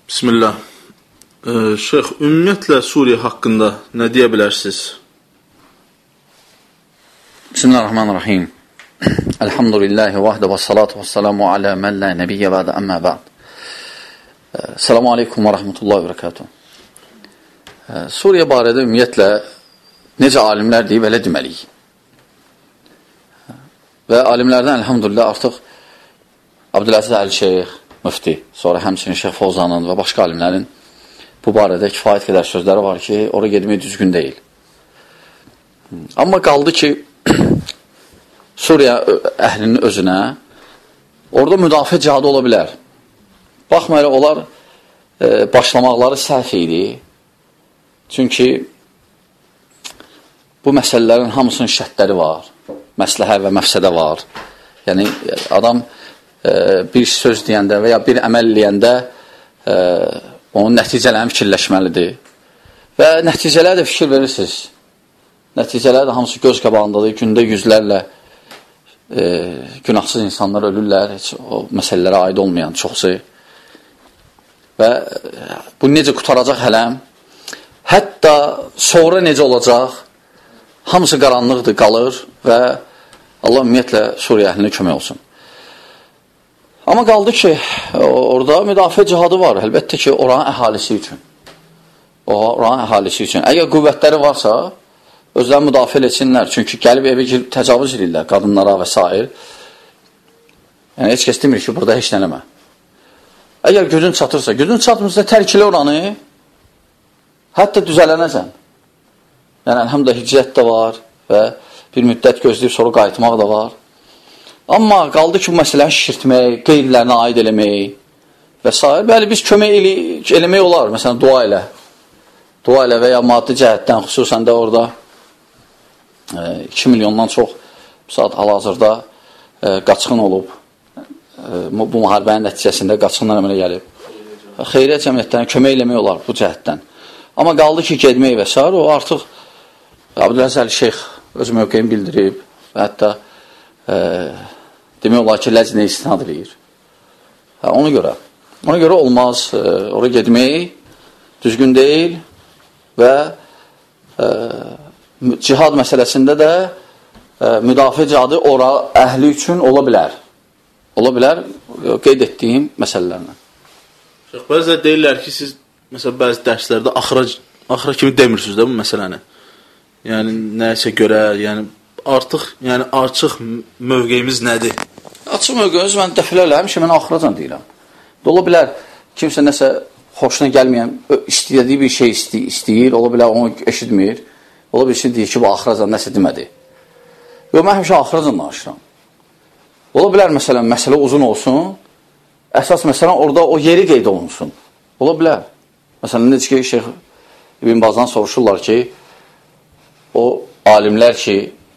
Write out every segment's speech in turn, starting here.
Bismillah. Şeyx, ümumiyyətlə Suriya haqqında nə deyə bilərsiniz? Bismillahirrahmanirrahim. Elhamdülillahi vahdə və salatu və salamu alə mən la nəbiyyə bədə əmmə bə'd. Selamu aleykum və rəhmətullahi və bərəkatuhu. Suriya barədə ümumiyyətlə necə alimlər deyib, elə deməliyik. Və alimlərdən elhamdülillah artıq Abdüləziz Əl-Şeyx, müfti, sonra həmçinin Şeyx Fovzanın və başqa alimlərin bu barədə kifayət qədər sözləri var ki, oraya gedmək düzgün deyil. Amma qaldı ki, Suriya əhlinin özünə orada müdafiə cihadı ola bilər. Baxmayaraq, onlar başlamaqları səhv idi. Çünki bu məsələlərin hamısının şərtləri var. Məsləhə və məfsədə var. Yəni, adam bir söz deyəndə və ya bir əməl eləyəndə onun nəticələrini fikirləşməlidir. Və nəticələrə də fikir verirsiniz. Nəticələr də hamısı göz qabağındadır. Gündə yüzlərlə günahsız insanlar ölürlər. Heç o məsələlərə aid olmayan çoxsu. Və bu necə qutaracaq hələm? Hətta sonra necə olacaq? Hamısı qaranlıqdır, qalır və Allah ümumiyyətlə Suriya əhlinə kömək olsun. Amma qaldı ki, orada müdafiə cihadı var. Əlbəttə ki, oranın əhalisi üçün. Oranın əhalisi üçün. Əgər qüvvətləri varsa, özlərini müdafiə etsinlər. Çünki gəlib evə girib təcavüz edirlər qadınlara və s. Yəni, heç kəs demir ki, burada heç nələmə. Əgər gücün çatırsa, gücün çatmırsa tərkilə oranı, hətta düzələnəcən. Yəni, əlhamdülillah, hicrət də var və bir müddət gözləyib sonra qayıtmaq da var. Amma qaldı ki, bu məsələni şişirtmək, qeyrilərinə aid eləmək və s. Bəli, biz kömək eləmək olar. Məsələn, dua ilə. Dua ilə və ya maddi cəhətdən, xüsusən də orada 2 milyondan çox saat hal-hazırda qaçqın olub. Bu müharibənin nəticəsində qaçqınlar əmələ gəlib. Xeyriyyə cəmiyyətdən kömək eləmək olar bu cəhətdən. Amma qaldı ki, gedmək və s. O artıq Abdüləziz Əl-Şeyx öz mövqeyini bildirib və hətta demək olar ki, ləcnə istinad edir. Ona görə olmaz, oraya getmək düzgün deyil və cihad məsələsində də müdafiə cihadı ora əhli üçün ola bilər. Ola bilər, qeyd etdiyim məsələlərlə. Bəzən deyirlər ki, siz məsələn, bəzi dərslərdə axıra kimi demirsiniz də bu məsələni. Yəni, nəyisə görə, yəni, artıq, yəni, açıq mövqeyimiz nədir? Açıq mövqeyimiz, mən dəfələrlə, həmişə mən axıracan deyirəm. Ola bilər, kimsə nəsə xoşuna gəlməyən, istəyədiyi bir şey istəyir, ola bilər, onu eşitmir, ola bir şey deyir ki, bu axıracan nəsə demədi. Yox, mən həmişə axıracan danışıram. Ola bilər, məsələn, məsələ uzun olsun, əsas məsələn, orada o yeri qeyd olunsun. Ola bilər. Məsələn, necə ki, Şeyx İbn Bazdan soruşurlar ki, o alimlər ki,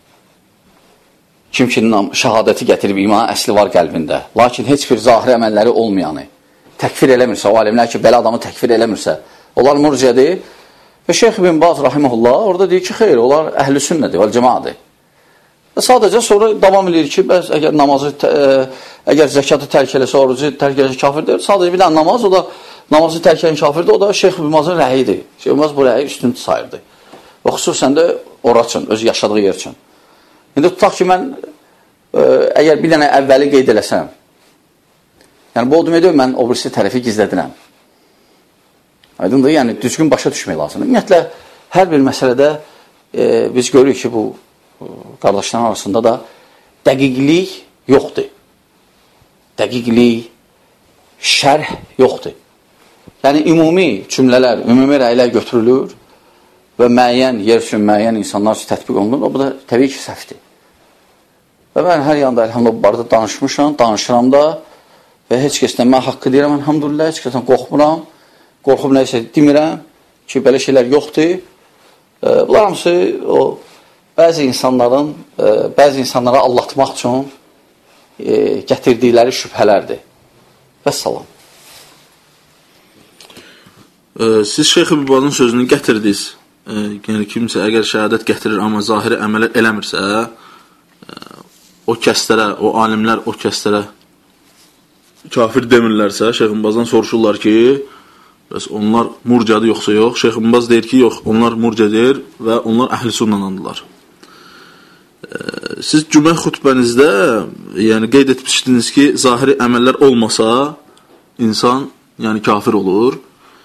kim ki şəhadəti gətirib, imanın əsli var qəlbində, lakin heç bir zahiri əməlləri olmayanı təkfir eləmirsə, o alimlər ki, belə adamı təkfir eləmirsə, onlar murciədir və Şeyx İbn Baz rahimehullah orada deyir ki, xeyr, onlar əhl-i sünnədir, vəl-cəmaədir. Və sadəcə sonra davam edir ki, əgər namazı, əgər zəkatı tərk eləsə, orucu tərk eləsə kafirdir, sadəcə bir dənə namaz, o da namazı tərk eləyən kafirdir, o da Şeyx İbn Bazın rəyidir. Şeyx İbn Baz bu rəyi üstün sayırdı. Və xüsusən də ora üçün, öz yaşadığı yer üçün. İndi tutaq ki, mən əgər bir dənə əvvəli qeyd eləsəm, yəni bu o demək deyil, mən o birisi tərəfi gizlədirəm. Aydındır, yəni düzgün başa düşmək lazımdır. Ümumiyyətlə, hər bir məsələdə biz görürük ki, bu qardaşların arasında da dəqiqlik yoxdur. Dəqiqlik, şərh yoxdur. Yəni, ümumi cümlələr, ümumi rəylər götürülür və müəyyən yer üçün, müəyyən insanlar üçün tətbiq olunur, o bu da təbii ki, səhvdir. Və mən hər yanda, əlhamdülillah, barədə danışmışam, danışıram da və heç kəsdən mən haqqı deyirəm, əlhamdülillah, heç kəsdən qorxmuram, qorxub nəyisə demirəm ki, belə şeylər yoxdur. Bunlar hamısı o, bəzi insanlara allatmaq üçün gətirdikləri şübhələrdir. Vəssalam. Siz Şeyx İbn Bazın sözünü gətirdiniz. Yəni, kimsə əgər şəhadət gətirir, amma zahiri əmələ eləmirsə, o kəslərə, o alimlər o kəslərə kafir demirlərsə, Şeyx İbn Bazdan soruşurlar ki, Bəs onlar murciədir yoxsa yox? Şeyx İbn Baz deyir ki, yox, onlar murciədir və onlar əhl-i sünnədandılar. Siz cümə xutbənizdə yəni qeyd etmişdiniz ki, zahiri əməllər olmasa insan yəni kafir olur.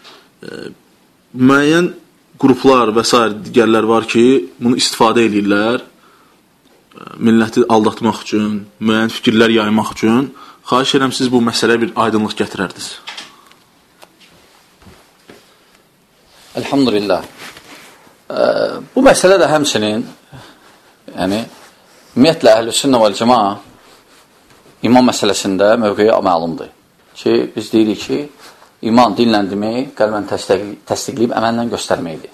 Müəyyən qruplar və s. digərlər var ki, bunu istifadə edirlər. Milləti aldatmaq üçün, müəyyən fikirlər yaymaq üçün. Xahiş edirəm, siz bu məsələyə bir aydınlıq gətirərdiniz. Elhamdülillah. Bu məsələ də həmçinin yəni ümumiyyətlə əhl-i sünnə vəl cəmaa iman məsələsində mövqeyi məlumdur ki, biz deyirik ki, iman dillə demək, qəlbən təsdiqləyib əməllə göstərməkdir.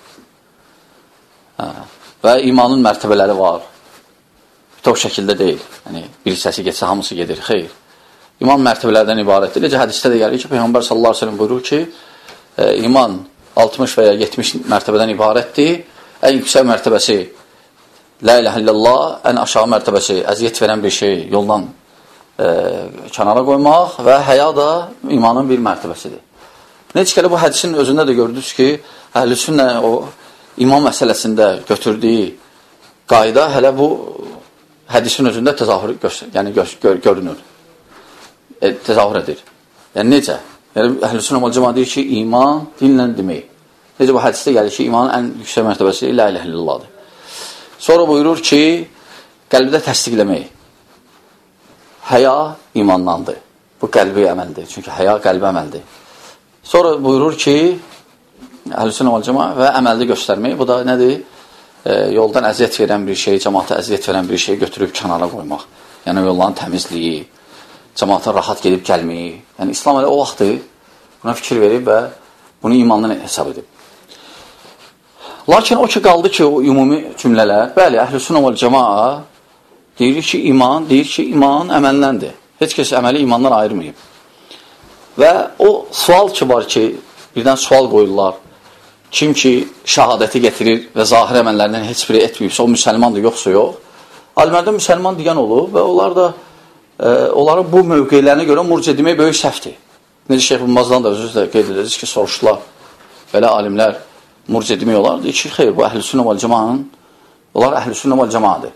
Və imanın mərtəbələri var. Bütöv şəkildə deyil. Yəni, bir hissəsi getsə, hamısı gedir. Xeyr. İman mərtəbələrdən ibarətdir. Necə hədisdə də gəlir ki, Peyğəmbər sallallahu aleyhi ve sellem buyurur ki, iman 60 və ya 70 mərtəbədən ibarətdir. Ən yüksək mərtəbəsi la ilahə illallah, ən aşağı mərtəbəsi əziyyət verən bir şey yoldan kənara qoymaq və həya da imanın bir mərtəbəsidir. Necə ki, bu hədisin özündə də gördünüz ki, əhl-i sünnə o iman məsələsində götürdüyü qayda hələ bu hədisin özündə təzahür görünür. Təzahür edir. Yəni necə? Yəni əhl-i sünnə vəl cəmaa deyir ki, iman dinlə demək. Necə bu hədisdə gəlir ki, imanın ən yüksək mərtəbəsi la ilahə illallahdır. Sonra buyurur ki, qəlbdə təsdiqləmək. Həya imandandır. Bu qəlbi əməldir. Çünki həya qəlbi əməldir. Sonra buyurur ki, əhl-i sünnə vəl cəmaa və əməldə göstərmək. Bu da nədir? Yoldan əziyyət verən bir şey, cəmaata əziyyət verən bir şey götürüb kənara qoymaq. Yəni yolların təmizliyi, cəmaata rahat gedib gəlməyi. Yəni İslam elə o vaxtı buna fikir verib və bunu imandan hesab edib. Lakin o ki qaldı ki, o ümumi cümlələr, bəli, əhl-i sünnə vəl cəmaa deyir ki, iman əməlləndir. Heç kəs əməli imandan ayırmayıb. Və o sual ki var ki, birdən sual qoyurlar. Kim ki şəhadəti gətirir və zahir əməllərindən heç biri etməyibsə, o müsəlmandır, yoxsa yox. Alimlərdə müsəlman deyən olub və onlar da onların bu mövqeylərinə görə murciə demək böyük səhvdir. Necə Şeyx İbn Bazdan da özünüz də qeyd ediriz ki, soruşdular, belə alimlər murciə demək olar. Deyir ki, xeyr, bu əhl-i sünnə vəl cəmaanın, onlar əhl-i sünnə vəl cəmaadır.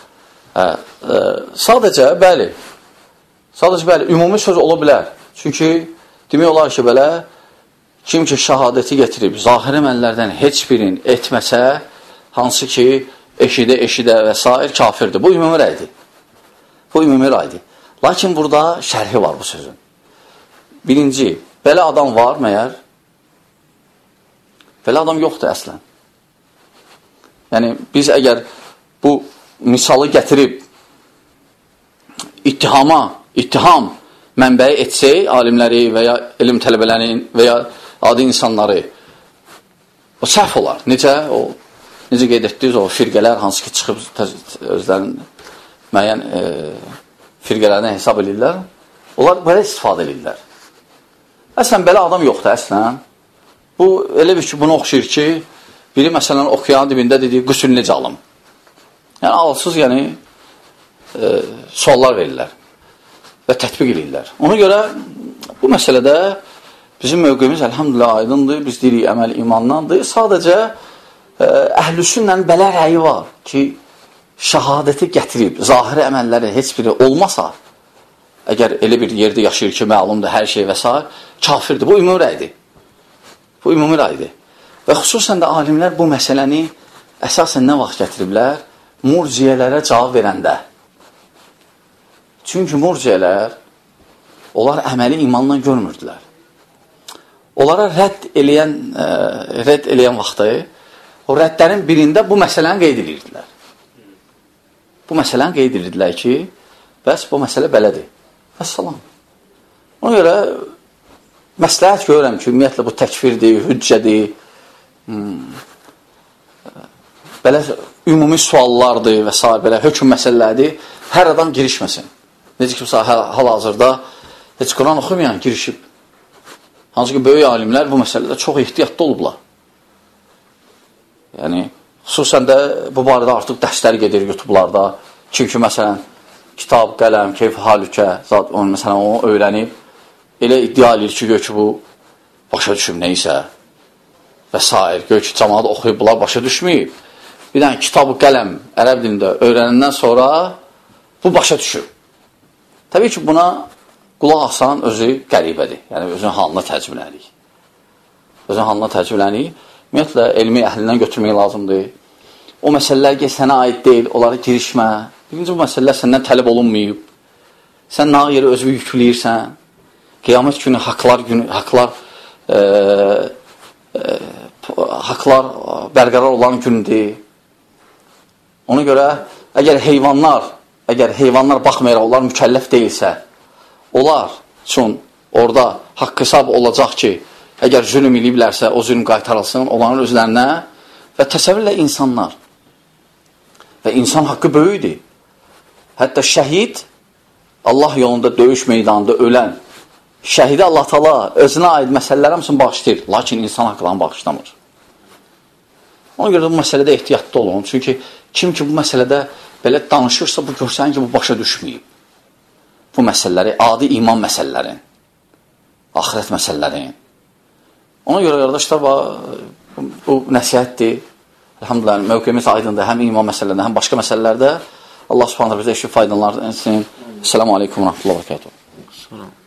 Sadəcə, bəli, ümumi söz ola bilər. Çünki demək olar ki, belə, kim ki şəhadəti getirib, zahir əməllərdən heç birini etməsə, hansı ki, eşidə və s. kafirdir. Bu ümumi rəydir. Lakin burada şərhi var bu sözün. Birinci, belə adam var məyər? Belə adam yoxdur əslən. Yəni, biz əgər bu misalı gətirib ittiham mənbəyi etsək, alimləri və ya elm tələbələrini və ya adi insanları, o səhv olar. Necə qeyd etdiniz, o firqələr hansı ki çıxıb özlərinin müəyyən firqələrinə hesab edirlər, onlar belə istifadə edirlər. Əslən, belə adam yoxdur, əslən. Bu, elə bir ki, bunu oxşayır ki, biri məsələn oxuyanın dibində dediyi qüsül necə alım? Yəni, alsız, suallar verirlər və tətbiq edirlər. Ona görə bu məsələdə bizim mövqeyimiz əlhamdülillah aydındır, biz deyirik əməl imandandır. Sadəcə əhl-i sünnənin belə rəyi var ki, şəhadəti gətirib, zahiri əməlləri heç biri olmasa, əgər elə bir yerdə yaşayır ki, məlumdur hər şey və s. kafirdir. Bu ümumi rəydir. Və xüsusən də alimlər bu məsələni əsasən nə vaxt gətiriblər? Murciyələrə cavab verəndə. Çünki murciyələr, onlar əməli imanla görmürdülər. Onlara rədd eləyən vaxtı, o rəddlərin birində bu məsələni qeyd edirdilər. Bu məsələni qeyd edirdilər ki, bəs bu məsələ belədir. Əssalam. Ona görə məsləhət görürəm ki, ümumiyyətlə bu təkfirdir, hüccədir, belə ümumi suallardır və s. belə hökm məsələlərdir, hər adam girişməsin. Necə ki, hal-hazırda heç Quran oxumayan girişib. Hansı ki, böyük alimlər bu məsələdə çox ehtiyatlı olublar. Yəni, xüsusən də bu barədə artıq dərslər gedir YouTube'larda. Kim ki, məsələn, kitab, qələm, keyf, halükə, onu öyrənib, elə iddia edir ki, bu başa düşüb neysə və s. Gör ki, cəmaat oxuyub, bunlar başa düşməyib. Bir dənə kitabı qələm ərəb dilində öyrənəndən sonra bu başa düşüb. Təbii ki, buna qulaq asan özü qəribədir. Yəni, özünün halına təcrübələnir. Özünün halına təcrübələnir. Ümumiyyətlə, elmi əhlindən götürmək lazımdır. O məsələlər ki, sənə aid deyil, onlara girişmə. Birinci, bu məsələlər səndən tələb olunmayıb. Sən nə yeri özü yükləyirsən. Qiyamət günü haqlar bərqərar olan gündür. Ona görə, əgər heyvanlar baxmayaraq, onlar mükəlləf deyilsə, onlar üçün orada haqq hesab olacaq ki, əgər zülm eləyiblərsə, o zülm qaytarılsın onların özlərinə və təsəvvürlə insanlar. Və insan haqqı böyükdür. Hətta şəhid, Allah yolunda döyüş meydanında ölən, şəhidi Allah Taala özünə aid məsələlər hamısını bağışlayır, lakin insan haqqlarını bağışlamır. Ona görə bu məsələdə ehtiyatlı olun. Çünki kim ki bu məsələdə belə danışırsa, bu görsən ki, bu başa düşməyib. Bu məsələləri, adi iman məsələlərin, axirət məsələlərin. Ona görə, qardaşlar, bu nəsihətdir. Elhamdülillah, mövqeyimiz aydındır. Həm iman məsələlərində, həm başqa məsələlərdə. Allah subhanallah bizə işi faydalanlar etsin. Esselamu aleykum və rəhmətullah və bərəkatuhu.